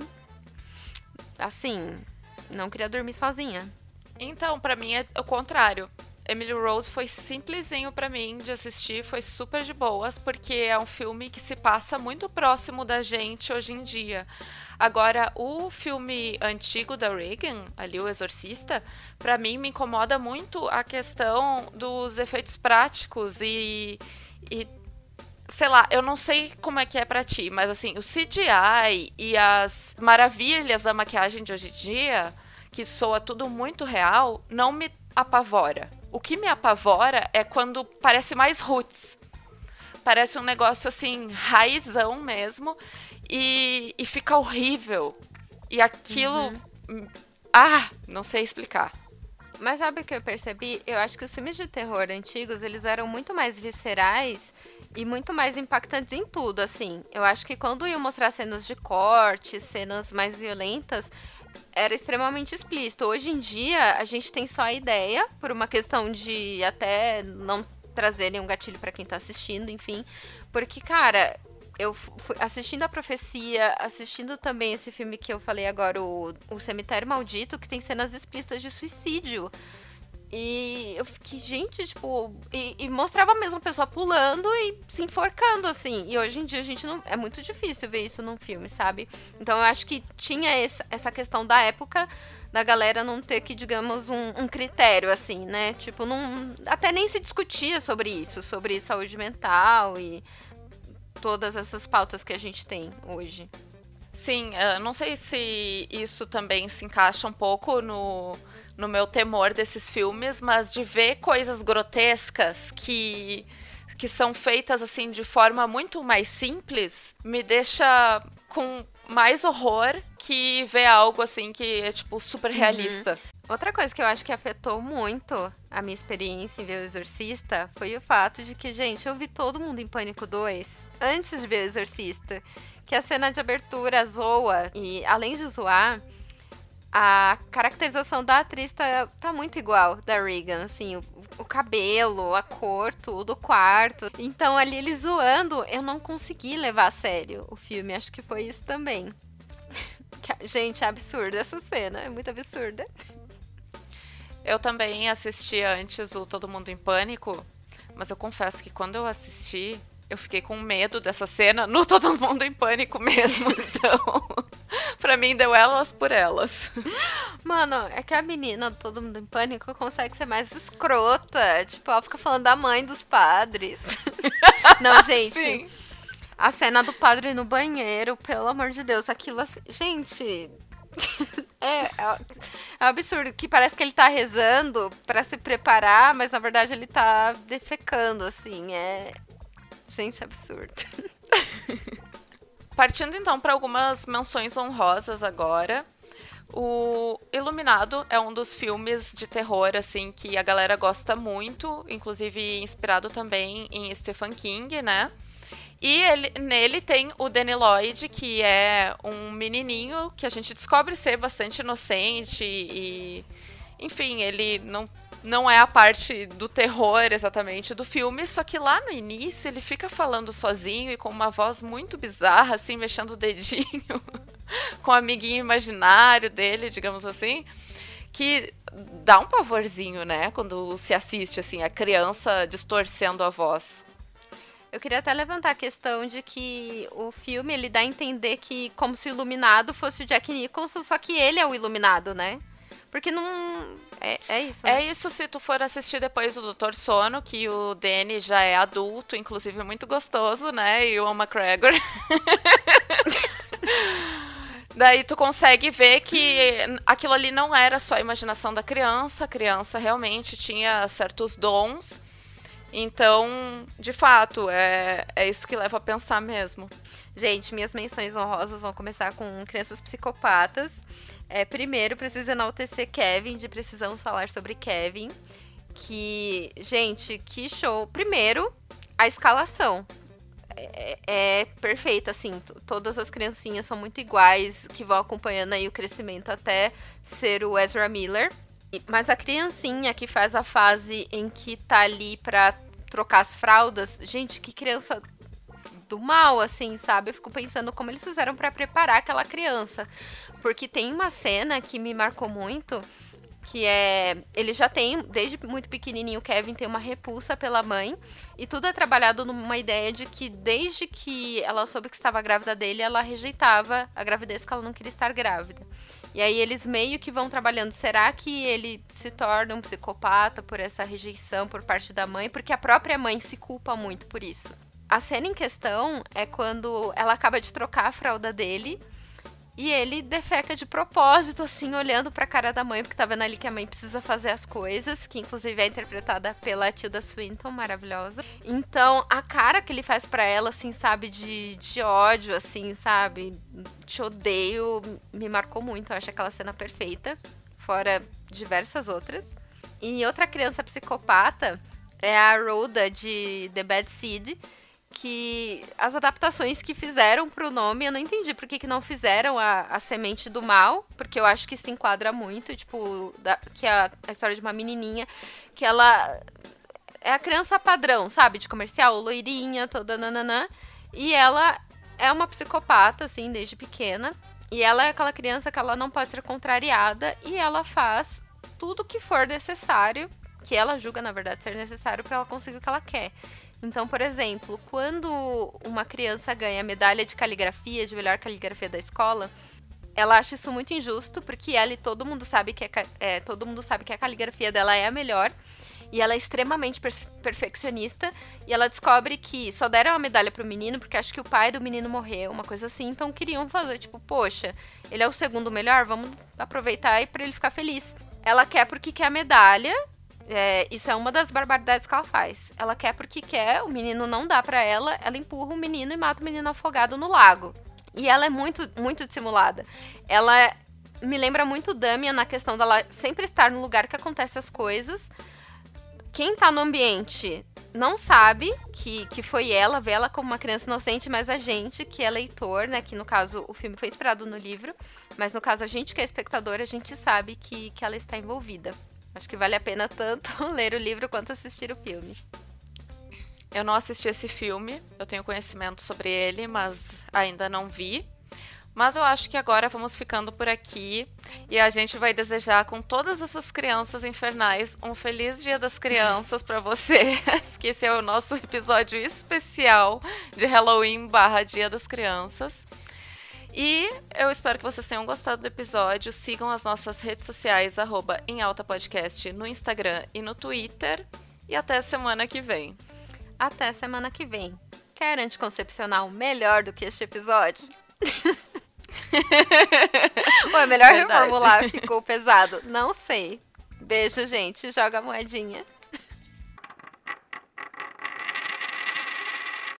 assim... Não queria dormir sozinha. Então, pra mim é o contrário. Emily Rose foi simplesinho pra mim de assistir, foi super de boas, porque é um filme que se passa muito próximo da gente hoje em dia. Agora, o filme antigo da Regan, ali o Exorcista, pra mim me incomoda muito a questão dos efeitos práticos e sei lá, eu não sei como é que é pra ti, mas assim, o CGI e as maravilhas da maquiagem de hoje em dia, que soa tudo muito real, não me apavora. O que me apavora é quando parece mais roots. Parece um negócio assim, raizão mesmo, e fica horrível. E aquilo... não sei explicar. Mas sabe o que eu percebi? Eu acho que os filmes de terror antigos, eles eram muito mais viscerais e muito mais impactantes em tudo, assim. Eu acho que quando iam mostrar cenas de corte, cenas mais violentas, era extremamente explícito. Hoje em dia, a gente tem só a ideia, por uma questão de até não trazerem um gatilho pra quem tá assistindo, enfim. Porque, cara, eu fui assistindo A Profecia, assistindo também esse filme que eu falei agora, o Cemitério Maldito, que tem cenas explícitas de suicídio. E eu fiquei, gente, tipo... E mostrava mesmo a pessoa pulando e se enforcando, assim. E hoje em dia a gente não... É muito difícil ver isso num filme, sabe? Então eu acho que tinha essa questão da época da galera não ter que, digamos, um critério, assim, né? Tipo, não... Até nem se discutia sobre isso. Sobre saúde mental e todas essas pautas que a gente tem hoje. Sim, não sei se isso também se encaixa um pouco no meu temor desses filmes, mas de ver coisas grotescas que que são feitas assim de forma muito mais simples, me deixa com mais horror que ver algo assim que é tipo super realista. Outra coisa que eu acho que afetou muito a minha experiência em ver O Exorcista foi o fato de que, gente, eu vi Todo Mundo em Pânico 2 antes de ver O Exorcista. Que a cena de abertura zoa, e além de zoar, a caracterização da atriz tá muito igual da Regan, assim, o cabelo, a cor, tudo, o quarto. Então ali eles zoando, eu não consegui levar a sério o filme, acho que foi isso também. Gente, é absurda essa cena, é muito absurda. Eu também assisti antes o Todo Mundo em Pânico, mas eu confesso que quando eu assisti, eu fiquei com medo dessa cena no Todo Mundo em Pânico mesmo, então pra mim deu elas por elas. Mano, é que a menina do Todo Mundo em Pânico consegue ser mais escrota, tipo, ela fica falando da mãe dos padres. Não, gente, Sim. A cena do padre no banheiro, pelo amor de Deus, aquilo assim, gente... É absurdo, que parece que ele tá rezando pra se preparar, mas na verdade ele tá defecando, assim, Gente, absurdo. Partindo então para algumas menções honrosas agora. O Iluminado é um dos filmes de terror assim que a galera gosta muito, inclusive inspirado também em Stephen King, né? E nele tem o Danny Lloyd, que é um menininho que a gente descobre ser bastante inocente e... Enfim, ele não é a parte do terror exatamente do filme, só que lá no início ele fica falando sozinho e com uma voz muito bizarra, assim, mexendo o dedinho com o amiguinho imaginário dele, digamos assim, que dá um pavorzinho, né, quando se assiste, assim, a criança distorcendo a voz. Eu queria até levantar a questão de que o filme, ele dá a entender que como se o Iluminado fosse o Jack Nicholson, só que ele é o Iluminado, né? Porque não... É isso, né? É isso se tu for assistir depois do Doutor Sono, que o Danny já é adulto, inclusive muito gostoso, né? E o Ewan McGregor. Daí tu consegue ver que aquilo ali não era só a imaginação da criança, a criança realmente tinha certos dons. Então, de fato, é isso que leva a pensar mesmo. Gente, minhas menções honrosas vão começar com crianças psicopatas. Primeiro, preciso enaltecer Kevin, de Precisamos Falar sobre Kevin. Que, gente, que show. Primeiro, a escalação. É perfeita, assim. Todas as criancinhas são muito iguais, que vão acompanhando aí o crescimento até ser o Ezra Miller. Mas a criancinha que faz a fase em que tá ali pra trocar as fraldas, gente, que criança do mal, assim, sabe? Eu fico pensando como eles fizeram pra preparar aquela criança. Porque tem uma cena que me marcou muito, que ele já tem, desde muito pequenininho, o Kevin tem uma repulsa pela mãe, e tudo é trabalhado numa ideia de que desde que ela soube que estava grávida dele, ela rejeitava a gravidez, que ela não queria estar grávida. E aí eles meio que vão trabalhando, será que ele se torna um psicopata por essa rejeição por parte da mãe? Porque a própria mãe se culpa muito por isso. A cena em questão é quando ela acaba de trocar a fralda dele e ele defeca de propósito, assim, olhando pra cara da mãe, porque tá vendo ali que a mãe precisa fazer as coisas, que inclusive é interpretada pela Tilda Swinton, maravilhosa. Então, a cara que ele faz pra ela, assim, sabe, de ódio, assim, sabe, te odeio, me marcou muito. Eu acho aquela cena perfeita, fora diversas outras. E outra criança psicopata é a Rhoda, de The Bad Seed, que as adaptações que fizeram pro nome, eu não entendi por que não fizeram a Semente do Mal, porque eu acho que se enquadra muito, tipo, que é a história de uma menininha, que ela é a criança padrão, sabe, de comercial, loirinha, toda nananã, e ela é uma psicopata, assim, desde pequena, e ela é aquela criança que ela não pode ser contrariada, e ela faz tudo que for necessário, que ela julga, na verdade, ser necessário para ela conseguir o que ela quer. Então, por exemplo, quando uma criança ganha a medalha de caligrafia, de melhor caligrafia da escola, ela acha isso muito injusto, porque ela e todo mundo sabe que todo mundo sabe que a caligrafia dela é a melhor, e ela é extremamente perfeccionista, e ela descobre que só deram a medalha pro menino porque acho que o pai do menino morreu, uma coisa assim, então queriam fazer, tipo, poxa, ele é o segundo melhor, vamos aproveitar e pra ele ficar feliz. Ela quer porque quer a medalha, Isso é uma das barbaridades que ela faz. Ela quer porque quer, o menino não dá pra ela, ela empurra o menino e mata o menino afogado no lago. E ela é muito, muito dissimulada. Ela me lembra muito Damian na questão dela sempre estar no lugar que acontecem as coisas. Quem tá no ambiente não sabe que foi ela, vê ela como uma criança inocente, mas a gente, que é leitor, né, que no caso o filme foi inspirado no livro, mas no caso a gente que é espectador, a gente sabe que ela está envolvida. Acho que vale a pena tanto ler o livro quanto assistir o filme. Eu não assisti esse filme, eu tenho conhecimento sobre ele, mas ainda não vi. Mas eu acho que agora vamos ficando por aqui e a gente vai desejar com todas essas crianças infernais um feliz Dia das Crianças para vocês, que esse é o nosso episódio especial de Halloween / Dia das Crianças. E eu espero que vocês tenham gostado do episódio. Sigam as nossas redes sociais, @EmAltaPodcast no Instagram e no Twitter. E até semana que vem. Até semana que vem. Quer anticoncepcional melhor do que este episódio? Ou é melhor reformular, ficou pesado? Não sei. Beijo, gente. Joga a moedinha.